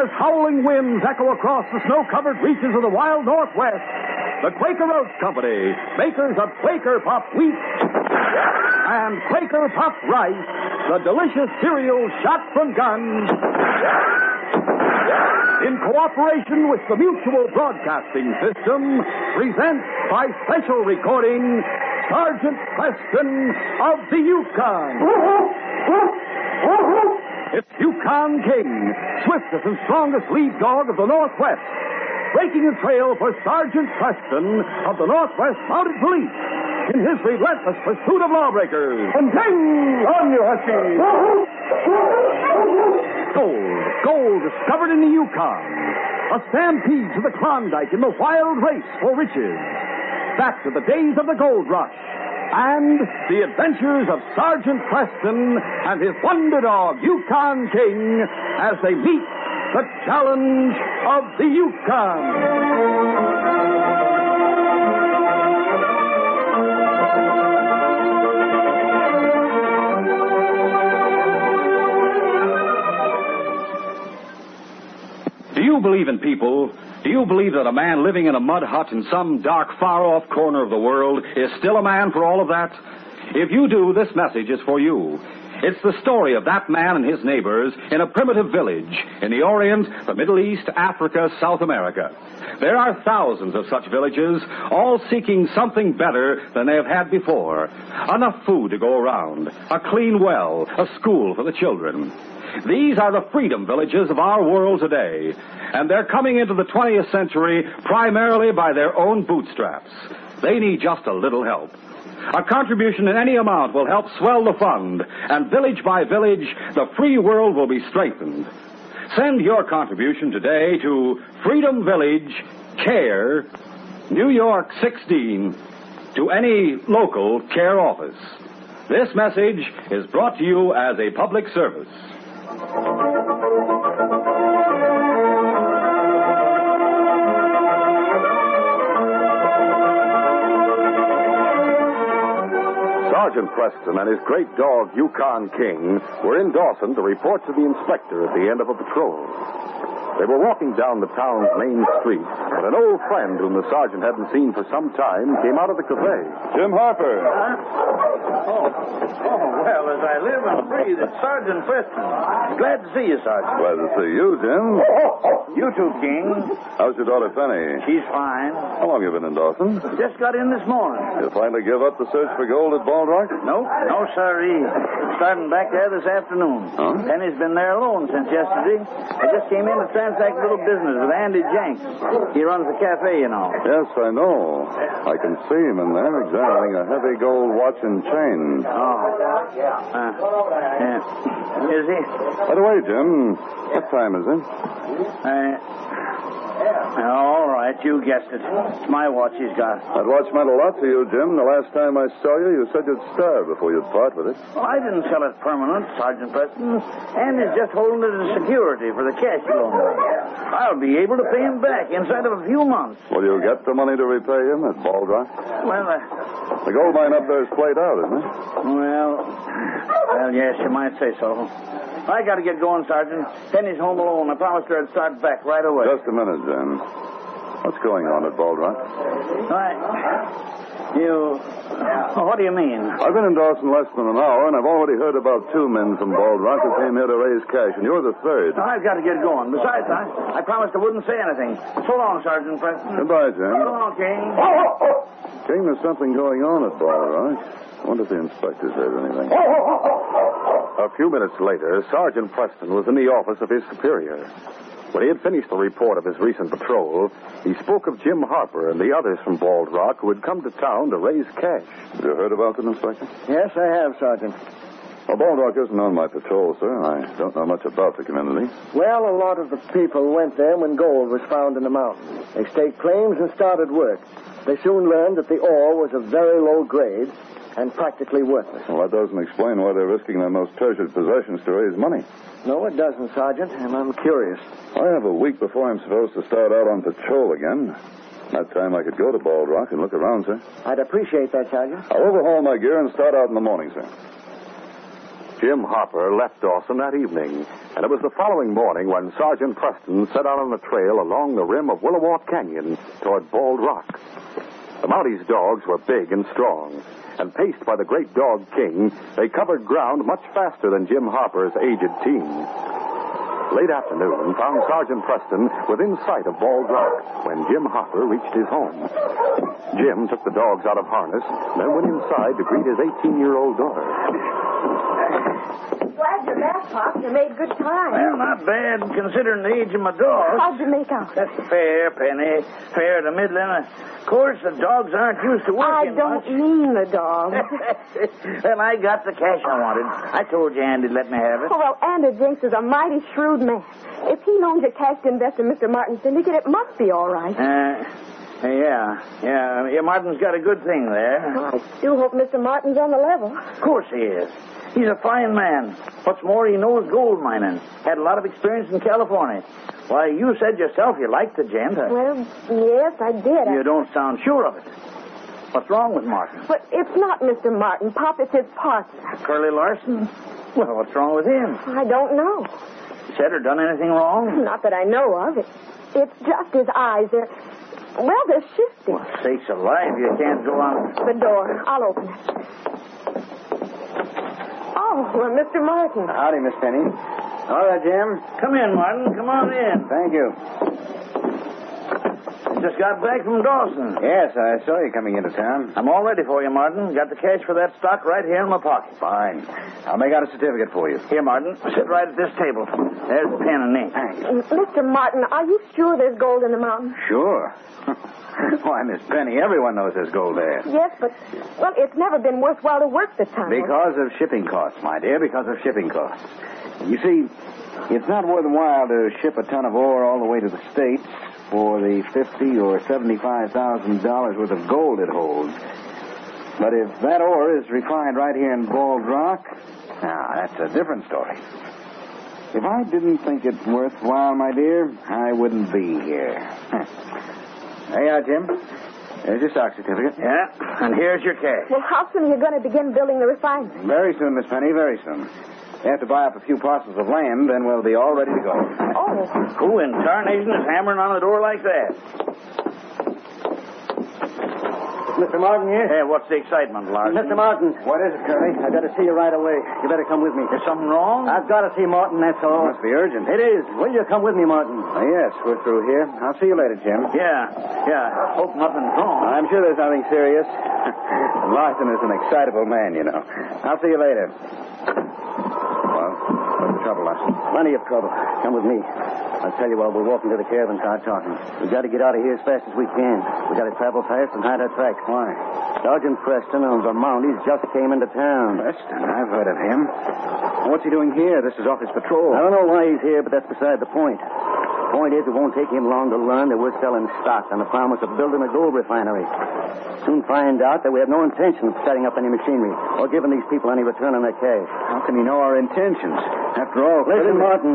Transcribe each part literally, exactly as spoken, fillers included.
as howling winds echo across the snow-covered reaches of the wild Northwest, the Quaker Oats Company, makers of Quaker Puffed Wheat and Quaker Puffed Rice, the delicious cereal shot from guns, in cooperation with the Mutual Broadcasting System, presents by special recording Sergeant Preston of the Yukon. It's Yukon King, swiftest and strongest lead dog of the Northwest, breaking a trail for Sergeant Preston of the Northwest Mounted Police in his relentless pursuit of lawbreakers. And ding! On you, Husky! Gold, gold discovered in the Yukon. A stampede to the Klondike in the wild race for riches. Back to the days of the gold rush. And the adventures of Sergeant Preston and his wonder dog, Yukon King, as they meet the challenge of the Yukon. Do you believe in people? Do you believe that a man living in a mud hut in some dark, far-off corner of the world is still a man for all of that? If you do, this message is for you. It's the story of that man and his neighbors in a primitive village in the Orient, the Middle East, Africa, South America. There are thousands of such villages, all seeking something better than they have had before. Enough food to go around, a clean well, a school for the children. These are the freedom villages of our world today, and they're coming into the twentieth century primarily by their own bootstraps. They need just a little help. A contribution in any amount will help swell the fund, and village by village, the free world will be strengthened. Send your contribution today to Freedom Village, Care, New York sixteen, to any local care office. This message is brought to you as a public service. Sergeant Preston and his great dog, Yukon King, were in Dawson to report to the inspector at the end of a patrol. They were walking down the town's main street when an old friend whom the sergeant hadn't seen for some time came out of the cafe. Jim Harper. Huh? Oh, oh, well, as I live and breathe, it's Sergeant Preston. Glad to see you, Sergeant. Glad to see you, Jim. You too, King. How's your daughter, Fanny? She's fine. How long have you been in Dawson? Just got in this morning. You finally give up the search for gold at Bald Rock? Nope, no, sirree. Starting back there this afternoon. Huh? Penny's been there alone since yesterday. I just came in to transact a little business with Andy Jenks. He runs the cafe, you know. Yes, I know. I can see him in there examining a heavy gold watch and chain. Oh. Uh, yeah. Is he? By the way, Jim, what time is it? Uh, all right, you guessed it. It's my watch he's got. That watch meant a lot to you, Jim. The last time I saw you, you said you'd starve before you'd part with it. Well, I didn't sell it permanent, Sergeant Preston. Andy's just holding it as security for the cash he loaned me. I'll be able to pay him back inside of a few months. Will you get the money to repay him at Bald Rock? Well, uh... The gold mine up there is played out, isn't it? Well, well, yes, you might say so. I got to get going, Sergeant. Penny's home alone. I promised her I'd start back right away. Just a minute, Jim. What's going on at Bald Rock? I... You... Oh, what do you mean? I've been in Dawson less than an hour, and I've already heard about two men from Bald Rock who came here to raise cash, and you're the third. I've got to get going. Besides, I, I promised I wouldn't say anything. So long, Sergeant Preston. Goodbye, Jim. So long, King. King, there's something going on at Bald Rock. I wonder if the inspector's heard anything. A few minutes later, Sergeant Preston was in the office of his superior. When he had finished the report of his recent patrol, he spoke of Jim Harper and the others from Bald Rock who had come to town to raise cash. Have you heard about it, Inspector? Yes, I have, Sergeant. Well, Bald Rock isn't on my patrol, sir. I don't know much about the community. Well, a lot of the people went there when gold was found in the mountains. They staked claims and started work. They soon learned that the ore was of very low grade and practically worthless. Well, that doesn't explain why they're risking their most treasured possessions to raise money. No, it doesn't, Sergeant, and I'm curious. I have a week before I'm supposed to start out on patrol again. That time I could go to Bald Rock and look around, sir. I'd appreciate that, Sergeant. I'll overhaul my gear and start out in the morning, sir. Jim Hopper left Dawson that evening, and it was the following morning when Sergeant Preston set out on a trail along the rim of Willowart Canyon toward Bald Rock. The Mounties' dogs were big and strong, and paced by the great dog King, they covered ground much faster than Jim Hopper's aged team. Late afternoon found Sergeant Preston within sight of Bald Rock when Jim Hopper reached his home. Jim took the dogs out of harness, then went inside to greet his eighteen-year-old daughter. Glad you're back, Pop. You made good time. Well, not bad considering the age of my dog. How'd you make out? That's fair, Penny. Fair to middling. Of course, the dogs aren't used to I working don't much. mean the dog. Well, I got the cash I wanted. I told you Andy'd let me have it. Oh, well, Andy Jenks is a mighty shrewd man. If he loans you cash to invest in Mister Martin's syndicate, it must be all right. Uh, yeah, yeah. Yeah, Martin's got a good thing there. Well, I do hope Mister Martin's on the level. Of course he is. He's a fine man. What's more, he knows gold mining. Had a lot of experience in California. Why, you said yourself you liked the gent. Well, yes, I did. You I... don't sound sure of it. What's wrong with Martin? But it's not Mister Martin, Pop. It's his partner. Curly Larson? Well, what's wrong with him? I don't know. Said or done anything wrong? Not that I know of. It, it's just his eyes. They're, well, they're shifting. Well, sakes alive, you can't go on. The door. I'll open it. Oh, well, Mister Martin. Howdy, Miss Penny. All right, Jim. Come in, Martin. Come on in. Thank you. Just got back from Dawson. Yes, I saw you coming into town. I'm all ready for you, Martin. Got the cash for that stock right here in my pocket. Fine. I'll make out a certificate for you. Here, Martin. Sit right at this table. There's the pen and ink. Thanks. Mister Martin, are you sure there's gold in the mountain? Sure. Why, Miss Penny, everyone knows there's gold there. Yes, but, well, it's never been worthwhile to work the tunnel. Because of shipping costs, my dear, because of shipping costs. You see, it's not worthwhile to ship a ton of ore all the way to the States for the fifty or seventy-five thousand dollars worth of gold it holds. But if that ore is refined right here in Bald Rock, now that's a different story. If I didn't think it worthwhile, my dear, I wouldn't be here. There you are, Jim. There's your stock certificate. Yeah, and here's your cash. Well, how soon are you going to begin building the refinery? Very soon, Miss Penny, very soon. You have to buy up a few parcels of land, then we'll be all ready to go. Oh. Who in tarnation is hammering on the door like that? Mister Martin here? Hey, what's the excitement, Larson? Mister Martin. What is it, Curly? I got to see you right away. You better come with me. Is something wrong? I've got to see Martin, that's all. Must be urgent. It is. Will you come with me, Martin? Uh, yes, we're through here. I'll see you later, Jim. Yeah, yeah. Hope nothing's wrong. I'm sure there's nothing serious. Larson is an excitable man, you know. I'll see you later. Well, what's the trouble, Larson? Plenty of trouble. Come with me. I'll tell you while we're walking to the caravan car talking. We've got to get out of here as fast as we can. We've got to travel fast and hide our tracks. Why? Sergeant Preston of the Mounties just came into town. Preston? I've heard of him. What's he doing here? This is off his patrol. I don't know why he's here, but that's beside the point. The point is, it won't take him long to learn that we're selling stock on the promise of building a gold refinery. Soon find out that we have no intention of setting up any machinery or giving these people any return on their cash. How can he know our intentions? After all... Listen, Martin.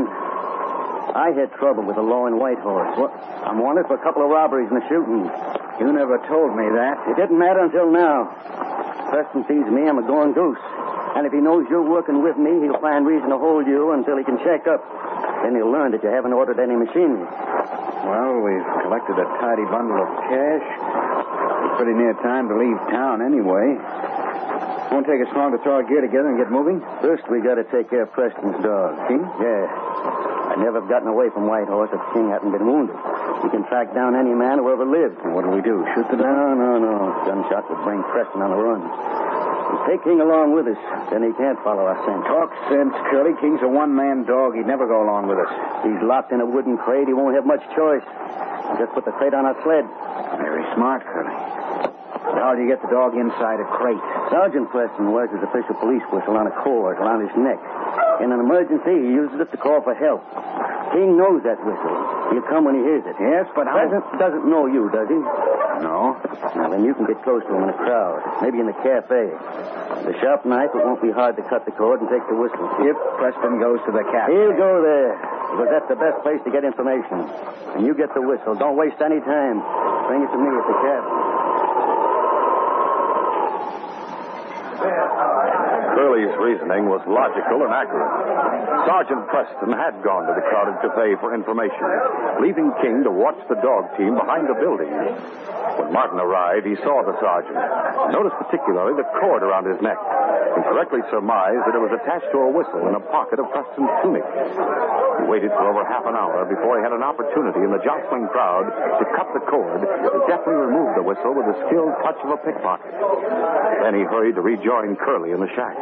I had trouble with the law in Whitehorse. What? I'm wanted for a couple of robberies and a shooting. You never told me that. It didn't matter until now. Preston sees me, I'm a going goose. And if he knows you're working with me, he'll find reason to hold you until he can check up. Then he'll learn that you haven't ordered any machinery. Well, we've collected a tidy bundle of cash. It's pretty near time to leave town anyway. Won't take us long to throw our gear together and get moving. First, we got to take care of Preston's dog. King? Yeah. I'd never have gotten away from Whitehorse if King hadn't been wounded. We can track down any man who ever lived. And what do we do? Shoot the dog? No, no, no. Gunshot would bring Preston on the run. We'll take King along with us. Then he can't follow our scent. Talk sense, Curly. King's a one-man dog. He'd never go along with us. If he's locked in a wooden crate, he won't have much choice. We'll just put the crate on our sled. Very smart, Curly. How do you get the dog inside a crate? Sergeant Preston wears his official police whistle on a cord around his neck. In an emergency, he uses it to call for help. King knows that whistle. He'll come when he hears it. Yes, but I... Doesn't, doesn't know you, does he? No. Now, then you can get close to him in a crowd. Maybe in the cafe. With a sharp knife, it won't be hard to cut the cord and take the whistle. If Preston goes to the cafe. He'll go there. Because that's the best place to get information. And you get the whistle. Don't waste any time. Bring it to me at the cafe. Curly Curly's reasoning was logical and accurate. Sergeant Preston had gone to the crowded cafe for information, leaving King to watch the dog team behind the building. When Martin arrived, he saw the sergeant, noticed particularly the cord around his neck, and correctly surmised that it was attached to a whistle in a pocket of Preston's tunic. He waited for over half an hour before he had an opportunity in the jostling crowd to cut the cord and deftly remove the whistle with the skilled touch of a pickpocket. Then he hurried to rejoin Curly in the shack.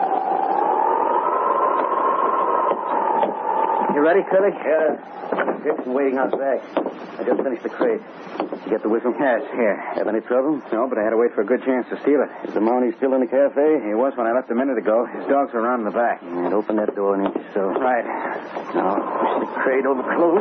You ready, Curly? Yeah. Just waiting out back. I just finished the crate. You get the whistle? Yes, here. Have any trouble? No, but I had to wait for a good chance to steal it. Is the Mountie still in the cafe? He was when I left a minute ago. His dogs are around in the back. And open that door an inch or so. Right. Now, push the crate over close.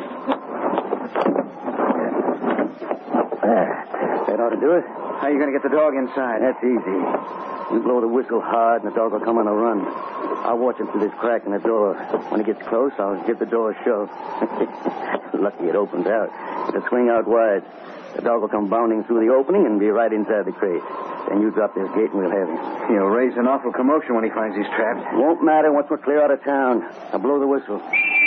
There. That ought to do it. How are you going to get the dog inside? That's easy. You blow the whistle hard, and the dog will come on a run. I'll watch him through this crack in the door. When he gets close, I'll give the door a shove. Lucky it opens out. It'll swing out wide. The dog will come bounding through the opening and be right inside the crate. Then you drop this gate and we'll have him. He'll raise an awful commotion when he finds he's trapped. Won't matter once we're clear out of town. I'll blow the whistle.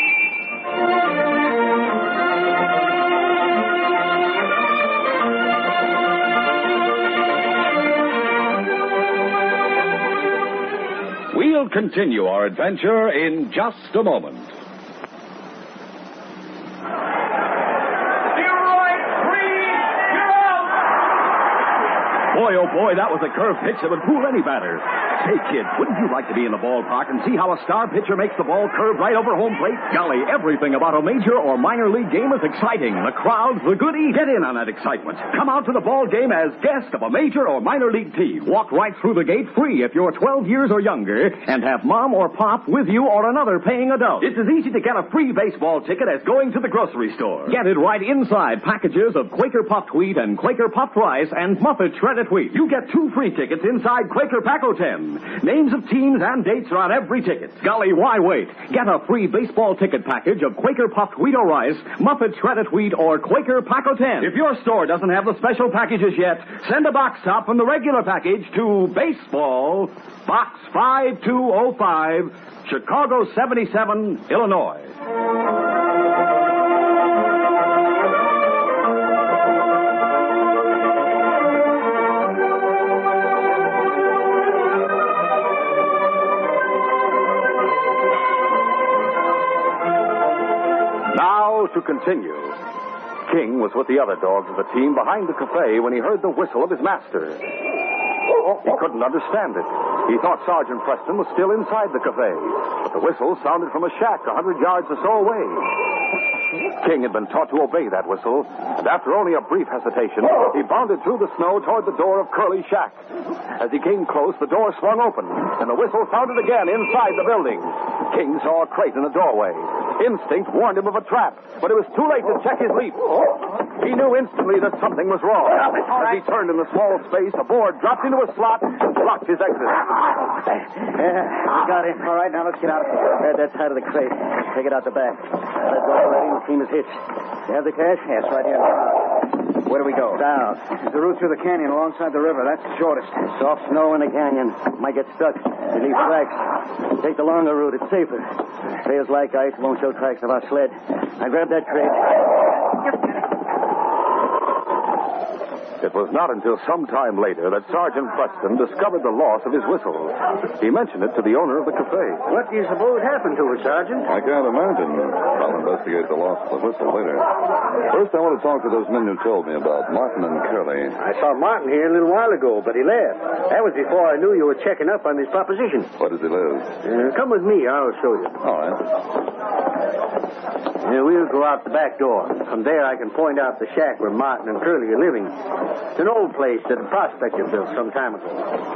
We'll continue our adventure in just a moment. Boy, oh boy, that was a curved pitch that would fool any batter. Hey, kid, wouldn't you like to be in the ballpark and see how a star pitcher makes the ball curve right over home plate? Golly, everything about a major or minor league game is exciting. The crowds, the goodies, get in on that excitement. Come out to the ball game as guest of a major or minor league team. Walk right through the gate free if you're twelve years or younger and have mom or pop with you or another paying adult. It's as easy to get a free baseball ticket as going to the grocery store. Get it right inside packages of Quaker puffed wheat and Quaker puffed rice and Muffet shredded wheat. You get two free tickets inside Quaker Paco ten. Names of teams and dates are on every ticket. Golly, why wait? Get a free baseball ticket package of Quaker puffed wheat or rice, Muffet shredded wheat, or Quaker Paco ten. If your store doesn't have the special packages yet, send a box top from the regular package to Baseball, Box five two oh five, Chicago seventy-seven, Illinois. To continue. King was with the other dogs of the team behind the cafe when he heard the whistle of his master. He couldn't understand it. He thought Sergeant Preston was still inside the cafe, but the whistle sounded from a shack a hundred yards or so away. King had been taught to obey that whistle, and after only a brief hesitation, he bounded through the snow toward the door of Curly's shack. As he came close, the door swung open, and the whistle sounded again inside the building. King saw a crate in the doorway. Instinct warned him of a trap, but it was too late to check his leap. He knew instantly that something was wrong. As he turned in the small space, a board dropped into a slot and blocked his exit. Yeah, we got him. All right, now let's get out of here. Uh, that side of the crate. Take it out the back. That door already, the team is hitched. You have the cash? Yes, right here in the car. Where do we go? Down. There's the route through the canyon alongside the river. That's the shortest. Soft snow in the canyon. Might get stuck. You leave tracks. Take the longer route. It's safer. Trails like ice won't show tracks of our sled. I grab that crate. It was not until some time later that Sergeant Preston discovered the loss of his whistle. He mentioned it to the owner of the cafe. What do you suppose happened to it, Sergeant? I can't imagine. I'll investigate the loss of the whistle later. First, I want to talk to those men you told me about, Martin and Curly. I saw Martin here a little while ago, but he left. That was before I knew you were checking up on this proposition. Where does he live? Uh, come with me. I'll show you. All right. Uh, we'll go out the back door. From there, I can point out the shack where Martin and Curly are living. It's an old place that a prospector built some time ago.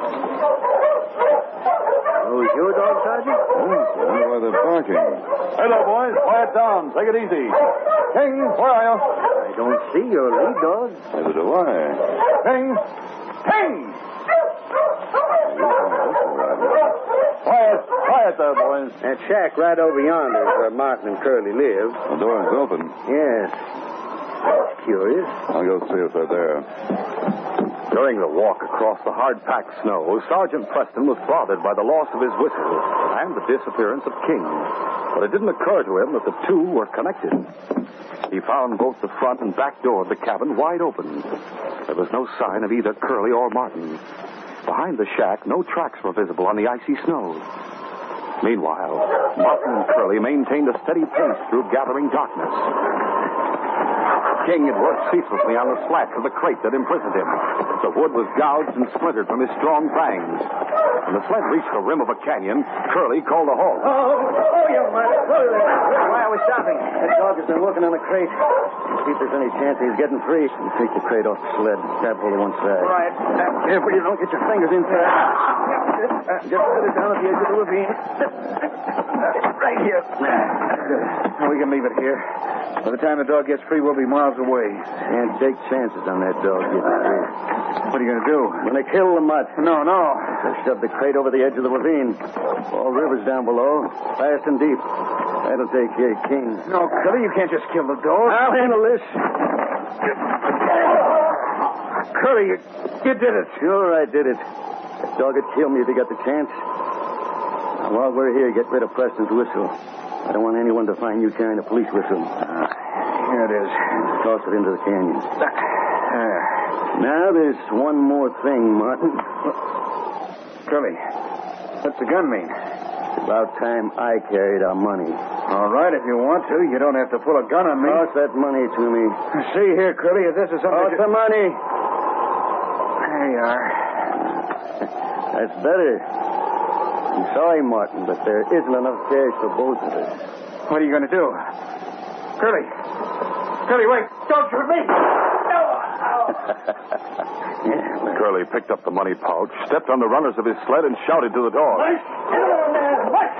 Oh, is your dog, Sergeant? Yes, I wonder why they're barking. Hello, boys. Quiet down. Take it easy. King, where are you? I don't see your lead dog. Neither do I. King! King! Quiet. Quiet there, boys. That shack right over yonder is where Martin and Curly live. The door is open. Yes. That's curious. I'll go see if they're there. During the walk across the hard-packed snow, Sergeant Preston was bothered by the loss of his whistle and the disappearance of King. But it didn't occur to him that the two were connected. He found both the front and back door of the cabin wide open. There was no sign of either Curly or Martin. Behind the shack, no tracks were visible on the icy snow. Meanwhile, Martin and Curly maintained a steady pace through gathering darkness. King had worked ceaselessly on the slats of the crate that imprisoned him. The wood was gouged and splintered from his strong fangs. When the sled reached the rim of a canyon, Curly called a halt. Oh, oh, young man. Why are we stopping? That dog has been working on the crate. See if there's any chance he's getting free. You take the crate off the sled. Grab hold of one side. Right. Uh, careful you don't get your fingers inside. Uh, just put it down at the edge of the ravine. Uh, right here. Uh, we can leave it here. By the time the dog gets free, we'll be miles away. Can't take chances on that dog getting free. What are you going to do? I'm going to kill the mutt. No, no. I'll shove the crate over the edge of the ravine. All rivers down below, fast and deep. That'll take care of King. No, Curly, you can't just kill the dog. I'll handle this. Curly, you, you did it. Sure, I did it. That dog would kill me if he got the chance. Now, while we're here, get rid of Preston's whistle. I don't want anyone to find you carrying a police whistle. Uh, here it is. Toss it into the canyon. Uh, now, there's one more thing, Martin. Curly, what's the gun mean? It's about time I carried our money. All right, if you want to. You don't have to pull a gun on me. Toss that money to me. See here, Curly, if this is something... Toss the money. There you are. That's better. I'm sorry, Martin, but there isn't enough cash for both of us. What are you going to do? Curly. Curly, wait. Don't shoot me. No. Yeah. Curly picked up the money pouch, stepped on the runners of his sled, and shouted to the dog. What? What?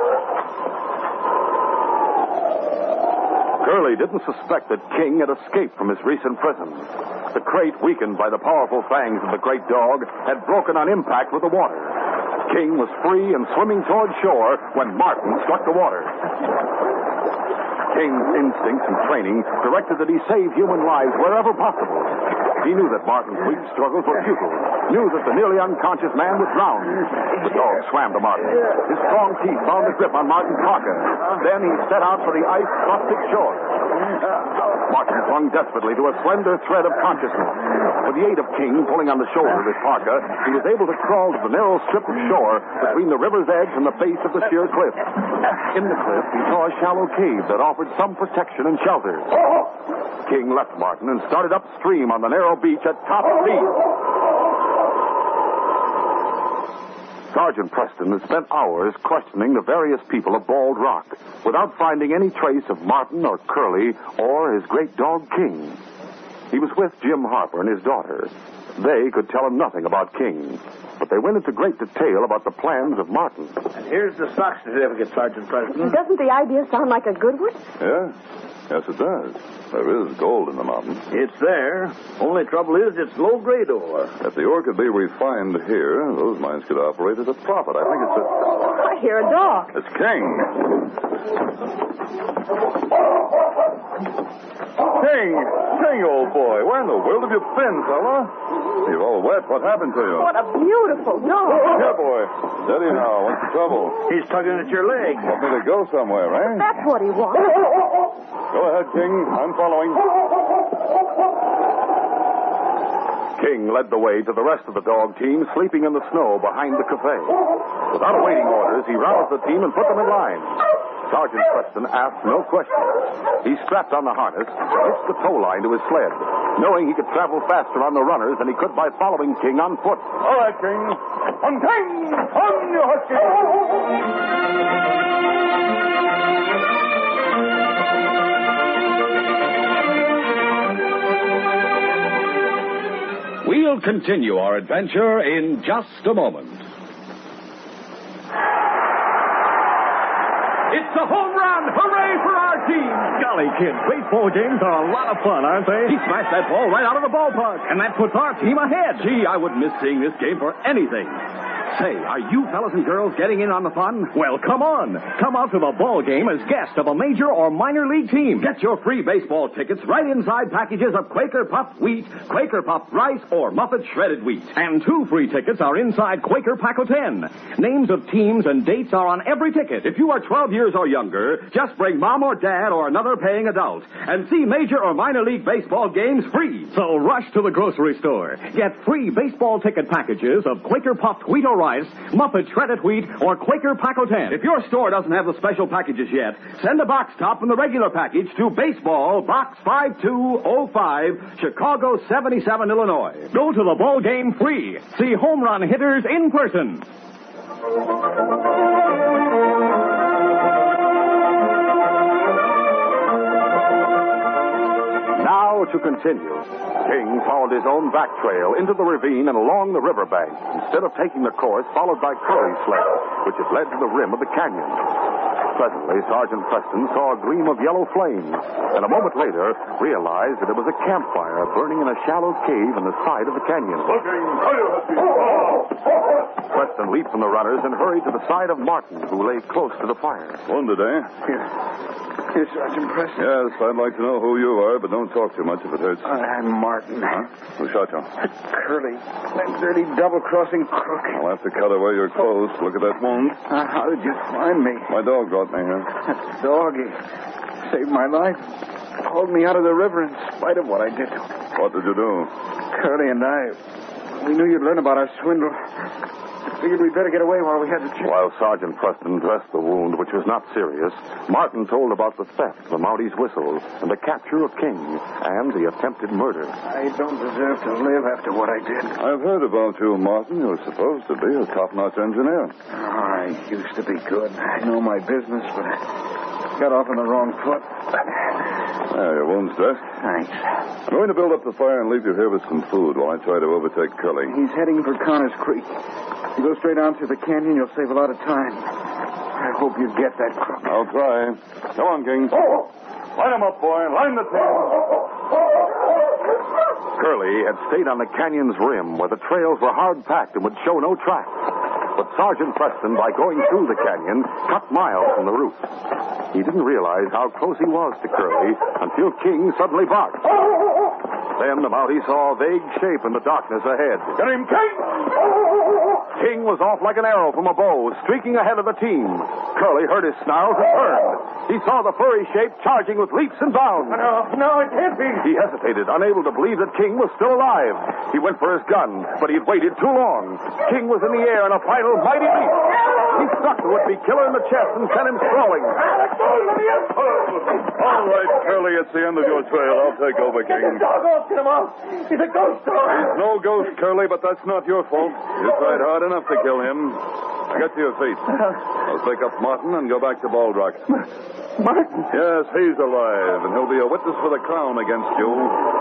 Curly didn't suspect that King had escaped from his recent prison. The crate, weakened by the powerful fangs of the great dog, had broken on impact with the water. King was free and swimming toward shore when Martin struck the water. King's instincts and training directed that he save human lives wherever possible. He knew that Martin's weak struggles were futile, knew that the nearly unconscious man would drown. The dog swam to Martin. His strong teeth found a grip on Martin's parka. Then he set out for the ice-crusted shore. Martin clung desperately to a slender thread of consciousness. With the aid of King pulling on the shoulder of his parka, he was able to crawl to the narrow strip of shore between the river's edge and the base of the sheer cliff. In the cliff, he saw a shallow cave that offered some protection and shelter. King left Martin and started upstream on the narrow beach at top speed. Sergeant Preston had spent hours questioning the various people of Bald Rock without finding any trace of Martin or Curly or his great dog King. He was with Jim Harper and his daughter. They could tell him nothing about King, but they went into great detail about the plans of Martin. And here's the stock certificate, Sergeant Preston. Doesn't the idea sound like a good one? Yeah? Yes, it does. There is gold in the mountains. It's there. Only trouble is it's low-grade ore. If the ore could be refined here, those mines could operate at a profit. I think it's a... I hear a dog. It's King. King! King, old boy. Where in the world have you been, fella? You're all wet. What happened to you? What a beautiful dog. Here, boy. Steady now. What's the trouble? He's tugging at your leg. Want me to go somewhere, eh? That's what he wants. Go ahead, King. I'm following. King led the way to the rest of the dog team sleeping in the snow behind the cafe. Without awaiting orders, he roused the team and put them in line. Sergeant Preston asked no questions. He strapped on the harness, hitched the tow line to his sled, knowing he could travel faster on the runners than he could by following King on foot. All right, King. On King! On you husky! We'll continue our adventure in just a moment. It's a home run! Hooray for our team! Golly, kids, baseball games are a lot of fun, aren't they? He smashed that ball right out of the ballpark. And that puts our team ahead. Gee, I wouldn't miss seeing this game for anything. Say, are you fellas and girls getting in on the fun? Well, come on. Come out to the ball game as guests of a major or minor league team. Get your free baseball tickets right inside packages of Quaker Puffed Wheat, Quaker Puffed Rice, or Muffet Shredded Wheat. And two free tickets are inside Quaker Pack-O ten. Names of teams and dates are on every ticket. If you are twelve years or younger, just bring mom or dad or another paying adult and see major or minor league baseball games free. So rush to the grocery store. Get free baseball ticket packages of Quaker Puffed Wheat or Rice, Muffet Shredded Wheat, or Quaker Pack-O ten. If your store doesn't have the special packages yet, send a box top from the regular package to Baseball, Box five two oh five, Chicago seventy-seven, Illinois. Go to the ball game free. See home run hitters in person. Now to continue. King followed his own back trail into the ravine and along the riverbank, instead of taking the course followed by Curly's sled, which had led to the rim of the canyon. Presently, Sergeant Preston saw a gleam of yellow flames, and a moment later realized that it was a campfire burning in a shallow cave in the side of the canyon. Preston leaped from the runners and hurried to the side of Martin, who lay close to the fire. Wounded, eh? Here. Here, Sergeant Preston. Yes, I'd like to know who you are, but don't talk too much if it hurts. Uh, I'm Martin. Huh? Who shot you? Curly. That dirty double-crossing crook. I'll have to cut away your clothes. Look at that wound. Uh, how did you find me? My dog brought me here. That doggy saved my life. Hauled me out of the river in spite of what I did. What did you do? Curly and I, we knew you'd learn about our swindle. Figured we'd better get away while we had the chance. While Sergeant Preston dressed the wound, which was not serious, Martin told about the theft, the Mounties' whistle, and the capture of King, and the attempted murder. I don't deserve to live after what I did. I've heard about you, Martin. You're supposed to be a top-notch engineer. Oh, I used to be good. I know my business, but I got off on the wrong foot. There, your wound's dressed. Thanks. I'm going to build up the fire and leave you here with some food while I try to overtake Curly. He's heading for Connor's Creek. If you go straight on through the canyon, you'll save a lot of time. I hope you get that crook. I'll try. Come on, King. Line him up, boy. Line the team. Curly had stayed on the canyon's rim where the trails were hard-packed and would show no tracks. But Sergeant Preston, by going through the canyon, cut miles from the route. He didn't realize how close he was to Curly until King suddenly barked. Then the Mountie saw a vague shape in the darkness ahead. Get him, King! King was off like an arrow from a bow, streaking ahead of the team. Curly heard his snarls and turned. He saw the furry shape charging with leaps and bounds. No, no, it can't be. He hesitated, unable to believe that King was still alive. He went for his gun, but he had waited too long. King was in the air in a final mighty leap. He struck the would-be killer in the chest and sent him sprawling. All right, Curly, it's the end of your trail. I'll take over, King. Get off, get him off. He's a ghost dog. He's no ghost, Curly, but that's not your fault. You tried hard enough to kill him. Now get to your feet. I'll pick up Martin and go back to Bald Rock. Martin? Yes, he's alive, and he'll be a witness for the Crown against you.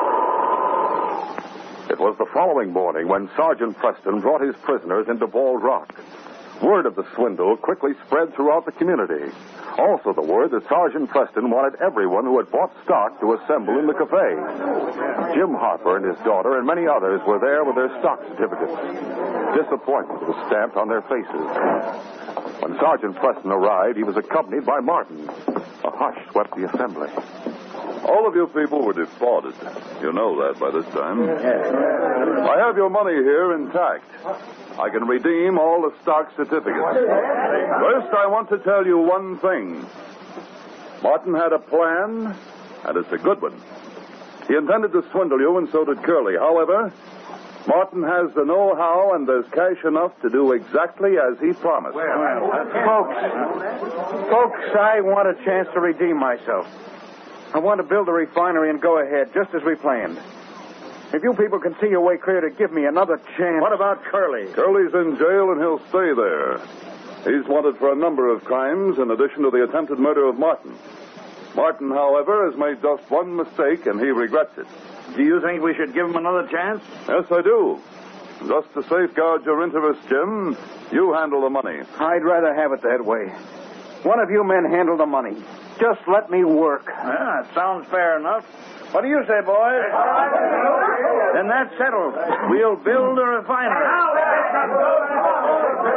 It was the following morning when Sergeant Preston brought his prisoners into Bald Rock. Word of the swindle quickly spread throughout the community. Also the word that Sergeant Preston wanted everyone who had bought stock to assemble in the cafe. Jim Harper and his daughter and many others were there with their stock certificates. Disappointment was stamped on their faces. When Sergeant Preston arrived, he was accompanied by Martin. A hush swept the assembly. All of you people were defrauded. You know that by this time. I have your money here intact. I can redeem all the stock certificates. First, I want to tell you one thing. Martin had a plan, and it's a good one. He intended to swindle you, and so did Curly. However, Martin has the know-how, and there's cash enough to do exactly as he promised. Well, well, folks, folks, I want a chance to redeem myself. I want to build a refinery and go ahead, just as we planned. If you people can see your way clear to give me another chance... What about Curly? Curly's in jail, and he'll stay there. He's wanted for a number of crimes, in addition to the attempted murder of Martin. Martin, however, has made just one mistake, and he regrets it. Do you think we should give him another chance? Yes, I do. Just to safeguard your interests, Jim, you handle the money. I'd rather have it that way. One of you men handle the money. Just let me work. Ah, sounds fair enough. What do you say, boys? Then that's settled. We'll build a refinery.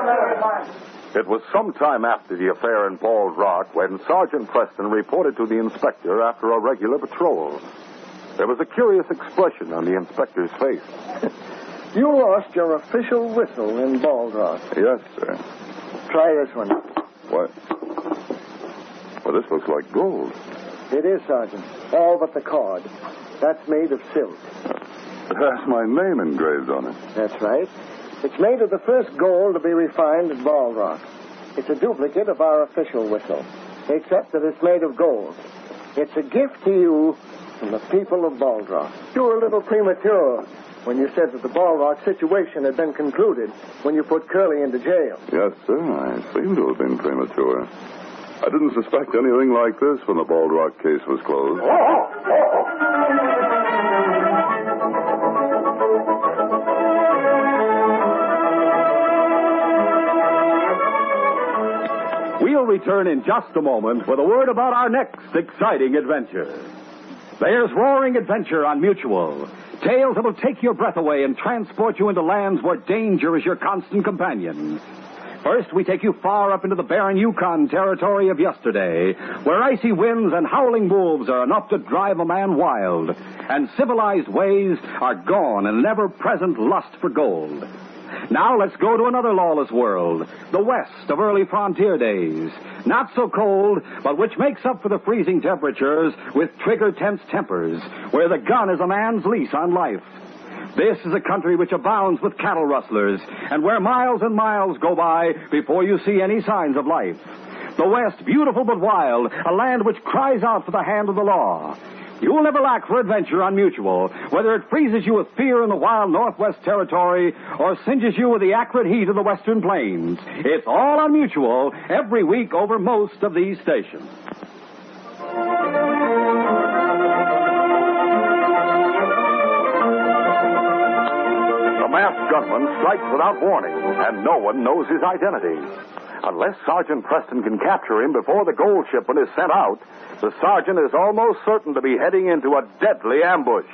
It was some time after the affair in Bald Rock when Sergeant Preston reported to the inspector after a regular patrol. There was a curious expression on the inspector's face. You lost your official whistle in Bald Rock. Yes, sir. Try this one. What? Well, this looks like gold. It is, Sergeant. All but the cord. That's made of silk. It has my name engraved on it. That's right. It's made of the first gold to be refined at Bald Rock. It's a duplicate of our official whistle, except that it's made of gold. It's a gift to you from the people of Bald Rock. You were a little premature when you said that the Bald Rock situation had been concluded when you put Curly into jail. Yes, sir. I seem to have been premature. I didn't suspect anything like this when the Bald Rock case was closed. We'll return in just a moment with a word about our next exciting adventure. There's roaring adventure on Mutual. Tales that will take your breath away and transport you into lands where danger is your constant companion. First, we take you far up into the barren Yukon territory of yesterday, where icy winds and howling wolves are enough to drive a man wild, and civilized ways are gone and an ever-present lust for gold. Now let's go to another lawless world, the west of early frontier days. Not so cold, but which makes up for the freezing temperatures with trigger-tense tempers, where the gun is a man's lease on life. This is a country which abounds with cattle rustlers, and where miles and miles go by before you see any signs of life. The West, beautiful but wild, a land which cries out for the hand of the law. You will never lack for adventure on Mutual, whether it freezes you with fear in the wild Northwest Territory or singes you with the acrid heat of the Western Plains. It's all on Mutual every week over most of these stations. The masked gunman strikes without warning, and no one knows his identity. Unless Sergeant Preston can capture him before the gold shipment is sent out, the sergeant is almost certain to be heading into a deadly ambush.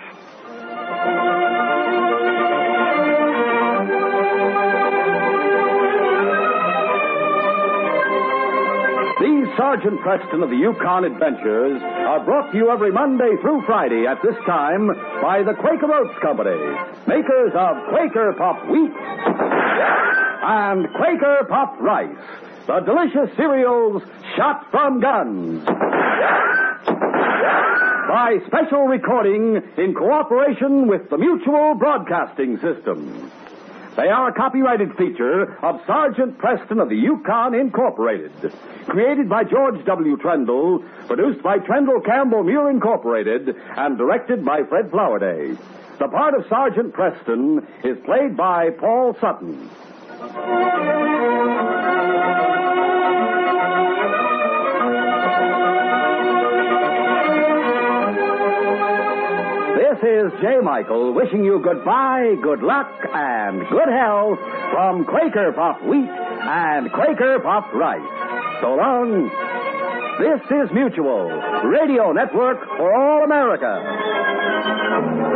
These Sergeant Preston of the Yukon Adventures are brought to you every Monday through Friday at this time by the Quaker Oats Company, makers of Quaker Puffed Wheat and Quaker Puffed Rice, the delicious cereals shot from guns. By special recording in cooperation with the Mutual Broadcasting System. They are a copyrighted feature of Sergeant Preston of the Yukon Incorporated. Created by George W. Trendle, produced by Trendle Campbell Muir Incorporated, and directed by Fred Flowerday. The part of Sergeant Preston is played by Paul Sutton. This is J. Michael wishing you goodbye, good luck, and good health from Quaker Puffed Wheat and Quaker Puffed Rice. So long. This is Mutual, Radio Network for all America.